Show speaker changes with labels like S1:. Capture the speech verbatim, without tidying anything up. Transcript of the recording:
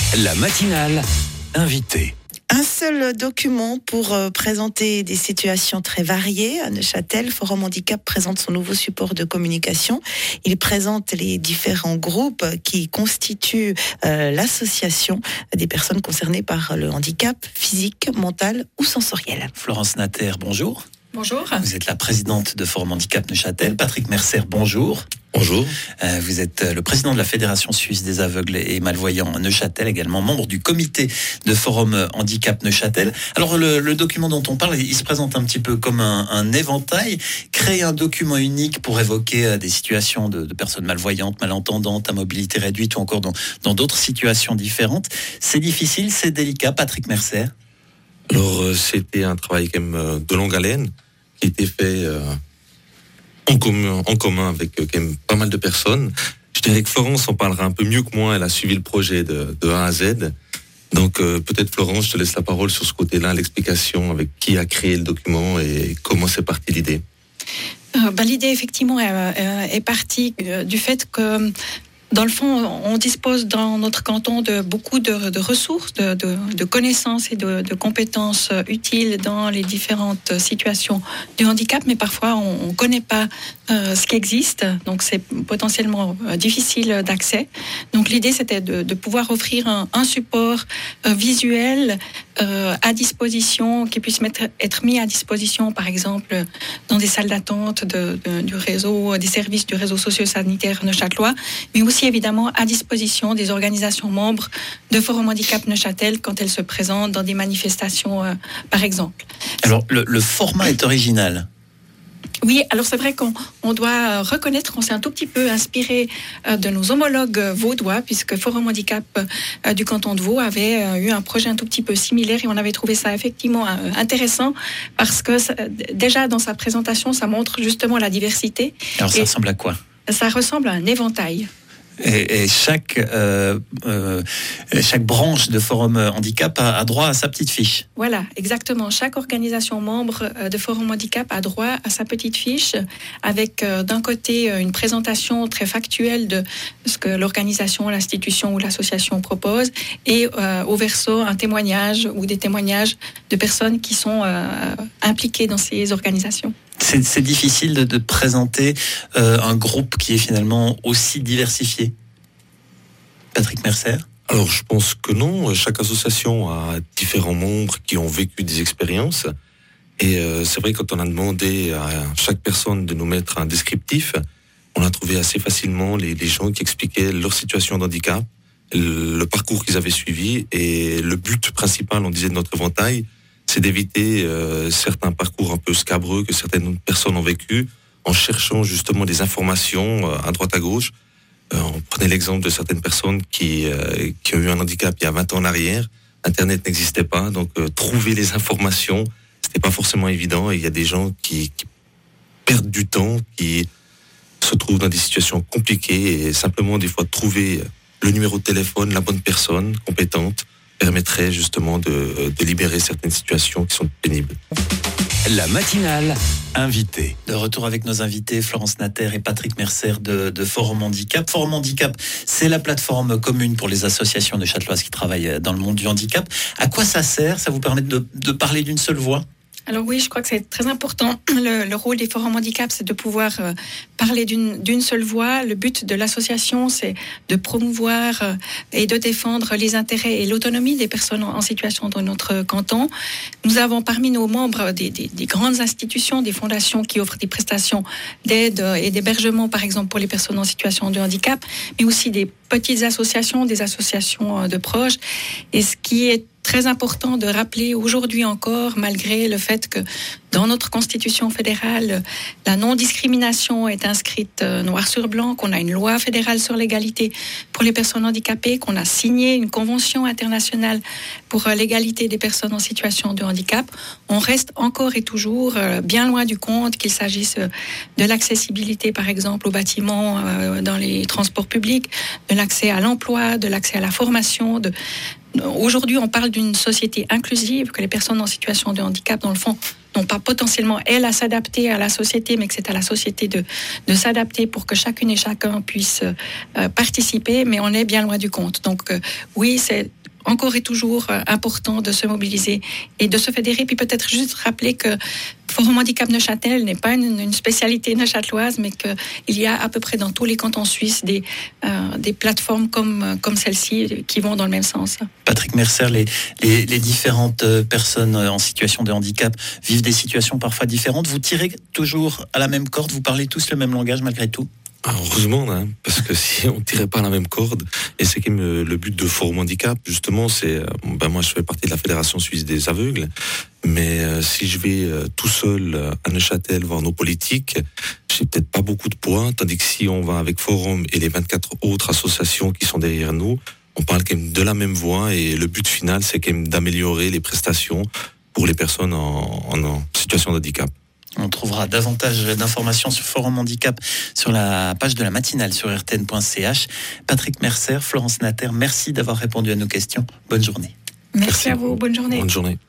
S1: La matinale invitée.
S2: Un seul document pour euh, présenter des situations très variées. À Neuchâtel, Forum Handicap présente son nouveau support de communication. Il présente les différents groupes qui constituent euh, l'association des personnes concernées par le handicap physique, mental ou sensoriel.
S3: Florence Natter, bonjour.
S4: Bonjour.
S3: Vous êtes la présidente de Forum Handicap Neuchâtel. Patrick Mercer, bonjour.
S5: Bonjour.
S3: Euh, vous êtes le président de la Fédération Suisse des Aveugles et Malvoyants Neuchâtel, également membre du comité de Forum Handicap Neuchâtel. Alors le, le document dont on parle, il se présente un petit peu comme un, un éventail. Créer un document unique pour évoquer des situations de, de personnes malvoyantes, malentendantes, à mobilité réduite ou encore dans, dans d'autres situations différentes. C'est difficile, c'est délicat, Patrick Mercer.
S5: Alors euh, c'était un travail quand même euh, de longue haleine qui a été fait euh, en, commun, en commun avec euh, quand même pas mal de personnes. Je dirais que Florence en parlera un peu mieux que moi, elle a suivi le projet de, de A à Z. Donc euh, peut-être Florence, je te laisse la parole sur ce côté-là, l'explication avec qui a créé le document et comment c'est parti l'idée.
S4: Euh, ben, l'idée effectivement est, est partie du fait que dans le fond, on dispose dans notre canton de beaucoup de, de ressources, de, de, de connaissances et de, de compétences utiles dans les différentes situations du handicap, mais parfois on ne connaît pas euh, ce qui existe, donc c'est potentiellement euh, difficile d'accès. Donc l'idée c'était de, de pouvoir offrir un, un support euh, visuel euh, à disposition, qui puisse mettre, être mis à disposition, par exemple, dans des salles d'attente de, de, du réseau, des services du réseau socio-sanitaire neuchâtelois, mais aussi évidemment à disposition des organisations membres de Forum Handicap Neuchâtel quand elles se présentent dans des manifestations, euh, par exemple.
S3: Alors, le, le format est original.
S4: Oui, alors c'est vrai qu'on on doit reconnaître qu'on s'est un tout petit peu inspiré euh, de nos homologues vaudois, puisque Forum Handicap euh, du canton de Vaud avait euh, eu un projet un tout petit peu similaire et on avait trouvé ça effectivement euh, intéressant parce que ça, déjà dans sa présentation, ça montre justement la diversité.
S3: Alors ça ressemble à quoi ?
S4: Ça ressemble à un éventail.
S3: Et, et chaque, euh, euh, chaque branche de Forum Handicap a, a droit à sa petite fiche.
S4: Voilà, exactement. Chaque organisation membre de Forum Handicap a droit à sa petite fiche avec euh, d'un côté une présentation très factuelle de ce que l'organisation, l'institution ou l'association propose et euh, au verso un témoignage ou des témoignages de personnes qui sont euh, impliquées dans ces organisations.
S3: C'est, c'est difficile de, de présenter euh, un groupe qui est finalement aussi diversifié. Patrick Mercer ?
S5: Alors je pense que non, chaque association a différents membres qui ont vécu des expériences et euh, c'est vrai que quand on a demandé à chaque personne de nous mettre un descriptif, on a trouvé assez facilement les, les gens qui expliquaient leur situation de handicap, le, le parcours qu'ils avaient suivi et le but principal, on disait, de notre éventail, c'est d'éviter euh, certains parcours un peu scabreux que certaines personnes ont vécu en cherchant justement des informations euh, à droite à gauche. Euh, on prenait l'exemple de certaines personnes qui, euh, qui ont eu un handicap il y a vingt ans en arrière. Internet n'existait pas, donc euh, trouver les informations, c'était pas forcément évident. Et il y a des gens qui, qui perdent du temps, qui se trouvent dans des situations compliquées et simplement des fois trouver le numéro de téléphone, la bonne personne compétente, permettrait justement de, de libérer certaines situations qui sont pénibles.
S1: La matinale invitée.
S3: De retour avec nos invités, Florence Natter et Patrick Mercer de, de Forum Handicap. Forum Handicap, c'est la plateforme commune pour les associations neuchâteloises qui travaillent dans le monde du handicap. À quoi ça sert ? Ça vous permet de, de parler d'une seule voix ?
S4: Alors oui, je crois que c'est très important. Le, le rôle des forums handicap, c'est de pouvoir euh, parler d'une, d'une seule voix. Le but de l'association, c'est de promouvoir euh, et de défendre les intérêts et l'autonomie des personnes en, en situation dans notre canton. Nous avons parmi nos membres des, des, des grandes institutions, des fondations qui offrent des prestations d'aide et d'hébergement, par exemple pour les personnes en situation de handicap, mais aussi des petites associations, des associations de proches. Et ce qui est très important de rappeler aujourd'hui encore, malgré le fait que dans notre constitution fédérale, la non-discrimination est inscrite noir sur blanc, qu'on a une loi fédérale sur l'égalité pour les personnes handicapées, qu'on a signé une convention internationale pour l'égalité des personnes en situation de handicap, on reste encore et toujours bien loin du compte, qu'il s'agisse de l'accessibilité, par exemple, aux bâtiments, dans les transports publics, de l'accès à l'emploi, de l'accès à la formation, de Aujourd'hui, on parle d'une société inclusive, que les personnes en situation de handicap, dans le fond, n'ont pas potentiellement, elles, à s'adapter à la société, mais que c'est à la société de, de s'adapter pour que chacune et chacun puisse euh, participer, mais on est bien loin du compte. Donc, euh, oui, c'est encore et toujours euh, important de se mobiliser et de se fédérer. Puis peut-être juste rappeler que Forum Handicap Neuchâtel n'est pas une, une spécialité neuchâteloise, mais qu'il y a à peu près dans tous les cantons suisses des, euh, des plateformes comme, comme celle-ci qui vont dans le même sens.
S3: Patrick Mercer, les, les, les différentes personnes en situation de handicap vivent des situations parfois différentes. Vous tirez toujours à la même corde, vous parlez tous le même langage malgré tout?
S5: Ah, heureusement, hein, parce que si on tirait pas la même corde, et c'est quand même le but de Forum Handicap, justement, c'est, ben moi je fais partie de la Fédération Suisse des Aveugles, mais euh, si je vais euh, tout seul euh, à Neuchâtel voir nos politiques, j'ai peut-être pas beaucoup de poids, tandis que si on va avec Forum et les vingt-quatre autres associations qui sont derrière nous, on parle quand même de la même voix, et le but final, c'est quand même d'améliorer les prestations pour les personnes en, en, en situation de handicap.
S3: On trouvera davantage d'informations sur Forum Handicap sur la page de la matinale sur r t n point c h. Patrick Mercer, Florence Natter, merci d'avoir répondu à nos questions. Bonne journée.
S4: Merci, merci à vous. Bonne journée.
S5: Bonne journée.